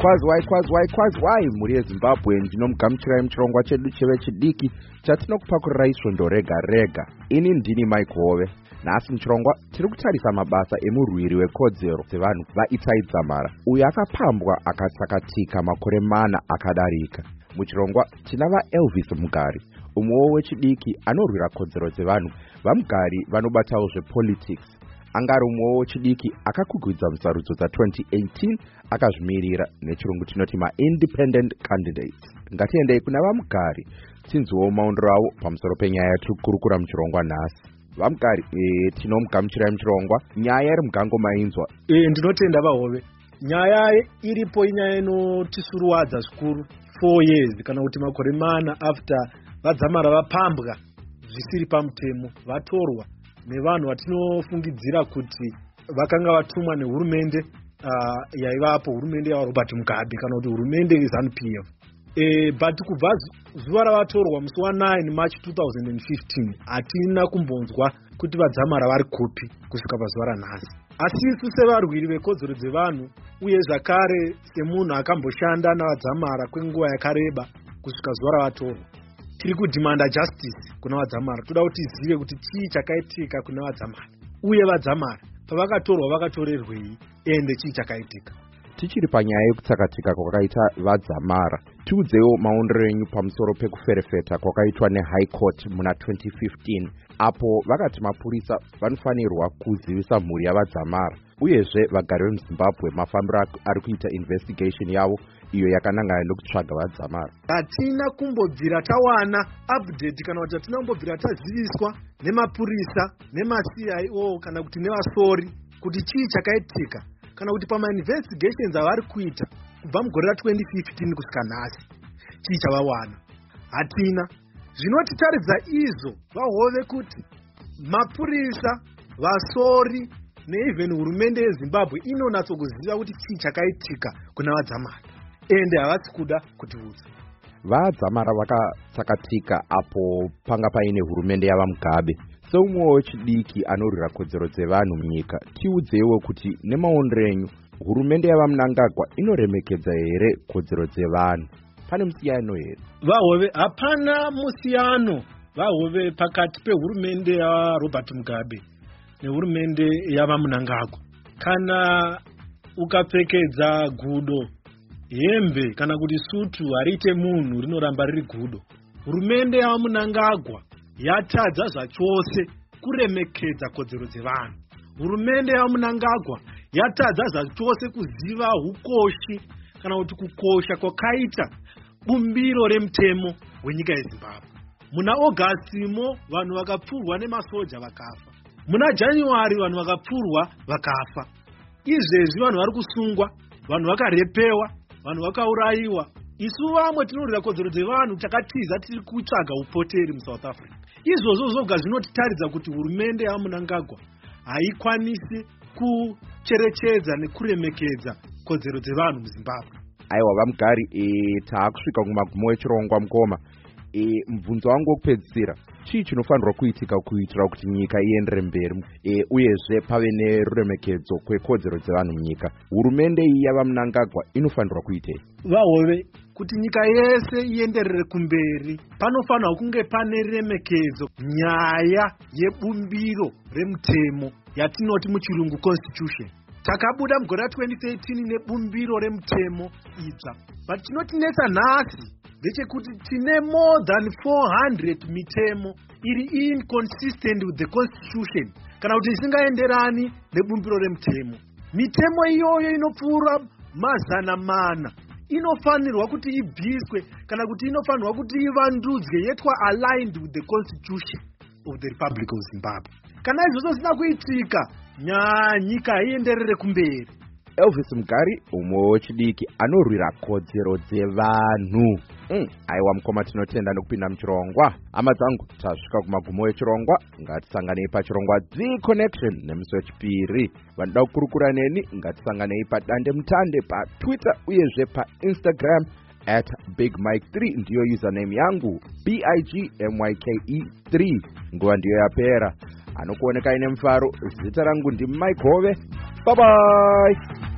Kwazwai muri yeZimbabwe ndinomugamuchirai muchirongwa chedu chevechidiki chatinokupakurai svondo rega rega. Ini ndini Mike Hove. Nhasi muchirongwa tiri kutarisa mabasa emurwiri wekodzero dzevanhu vaItai Dzamara, uyo akapambwa akatsakatika makore 4 akadarika. Muchirongwa tina vaElvis Mugari, umwewo wechidiki anorwira kodzero dzevanhu vaMugari vanobatawo zvepolitics. Angari umwewo wechidiki akakugwidza musarudzo dza2018 akazvimirira, nechirungu tinoti ma-independent candidates. Ngatiendei kuna vaMugari tinzwewo maondero avo pamusoro penyaya yatiri kukurukura muchirongwa nhasi. VaMugari, tinomugamuchirai muchirongwa. Nyaya iri mugango mainzwa. Ndinotenda vaHove. Nyaya iripo inyaya inotisuruwadza zvikuru. 4 years kana kuti makore 4 after vaDzamara vapambwa zvisiri pamutemo, vatorwa nevanhu vatinofungidzira kuti vakanga vatumwa nehurumende yaivapo, hurumende yaRobert Mugabe kana kuti hurumende yeZANU-PF. But kubva zuva ravatorwa musi wa9 March 2015 hatina kumbonzwa kuti vaDzamara vari kupi kusvika pazuva ranhasi. Asi isu sevarwiri vekodzero dzevanhu uye zvakare semunhu akamboshanda navaDzamara kwenguva yakareba kusvika zuva ravatorwa, tiri kudhimanda justice kuna vaDzamara. Toda kuti tizive kuti chii chakaitika kuna vaDzamara uye vaDzamara pavakatorwa vakatorerwei ende chii chakaitika. Tichiri panyaya yekutsakatika kwakaita vaDzamara, tiudzewo maondero enyu pamusoro pekuferefeta kwakaitwa neHigh Court muna 2015 apo vakati mapurisa vanofanirwa kuzivisa mhuri yavaDzamara uyezve vagari vemuZimbabwe mafambiro ari kuita investigation yavo iyo yakanangana nokutsvaga vaDzamara. Hatina kumbobvira tawana update kana kuti hatina kumbobvira taziviswa nemapurisa nemaCIO kana kuti nevasori kuti chii chakaitika kana kuti pama-investigations avari kuita kubva mugore ra2015 kusvika nhasi chii chavawana. Hatina. Zvinotitaridza izvo vaHove kuti mapurisa, vasori neivhen hurumende yeZimbabwe inonatsokuziva kuti chii chakaitika kuna vaDzamara ende havasi kuda kutiudza. VaDzamara vakatsakatika apo panga paine hurumende yavaMugabe. Seumwewo wechidiki anorwira kodzero dzevanhu munyika, tiudzewo kuti nemaondero enyu hurumende yavaMnangagwa inoremekedza here kodzero dzevanhu? Pane musiyano here? VaHove, hapana musiyano vaHove pakati pehurumende yaRobert Mugabe nehurumende yavaMnangagwa. Kana ukapfekedza gudo, hembe kana kuti sutu hariite munhu rinoramba riri gudo. Hurumende yavaMnangagwa yatadza zvachose kuremekedza kodzero dzevanhu. Hurumende yavaMnangagwa yatadza zvachose kuziva ukoshi kana kuti kukosha kwakaita bumbiro remutemo wenyika yeZimbabwe. Muna Augustimo vanhu vakapfurwa nemasoja vakafa. Muna January vanhu vakapfurwa vakafa. Izvezvi vanhu vari kusungwa, vanhu vakarepewa, vanhu vakaurayiwa. Isu vamwe tinorwira kodzero dzevanhu takatiza tiri kutsvaga upoteri muSouth Africa. Izvozvo zvoga zvinotitaridza kuti hurumende yavaMnangagwa haikwanisi kucherechedza nekuremekedza kodzero dzevanhu muZimbabwe. Aiwa vaMugari, taakusvika kumagumo echirongwa mukoma. Mubvunzo wangu wokupedzisira, chii chinofanirwa kuitika kuitira kuti nyika iendere mberi uyezve pave neruremekedzo kwekodzero dzevanhu munyika? Hurumende iyi yavaMnangagwa inofanirwa kuitei? VaHove, kuti nyika yese ienderere kumberi panofanirwa kunge pane remekedzo nyaya yebumbiro remutemo yatinoti muchirungu constitution. Takabuda mugore ra2013 nebumbiro remutemo idzva, but chinotinetsa nhasi ndechekuti tine more than 400 mitemo iri inconsistent with the constitution kana kuti isingaenderani nebumbiro remutemo. Mitemo iyoyo inopfuura 400 inofanirwa kuti ibviswe kana kuti inofanirwa kuti ivandudzwe yetwa aligned with the constitution of the Republic of Zimbabwe. Kana izvozvo zvisina kuitika, nyika haienderere kumberi. Elvis Mugari, umwe wechidiki anorwira kodzero dzevanhu. Aiwa mukoma, tinotenda nekupinda muchirongwa. Hama dzangu, tasvika kumagumo echirongwa. Ngatisanganei pachirongwa The Connection nemusi wechipiri. Vanoda kukurukura neni ngatisanganei padande mutande paTwitter uyezve paInstagram @BigMike3 ndiyo username yangu, BIGMYKE3. Nguva ndiyo yapera. Anokuoneka ine mfaro. Zita rangu ndi Mike Hove. Bye bye.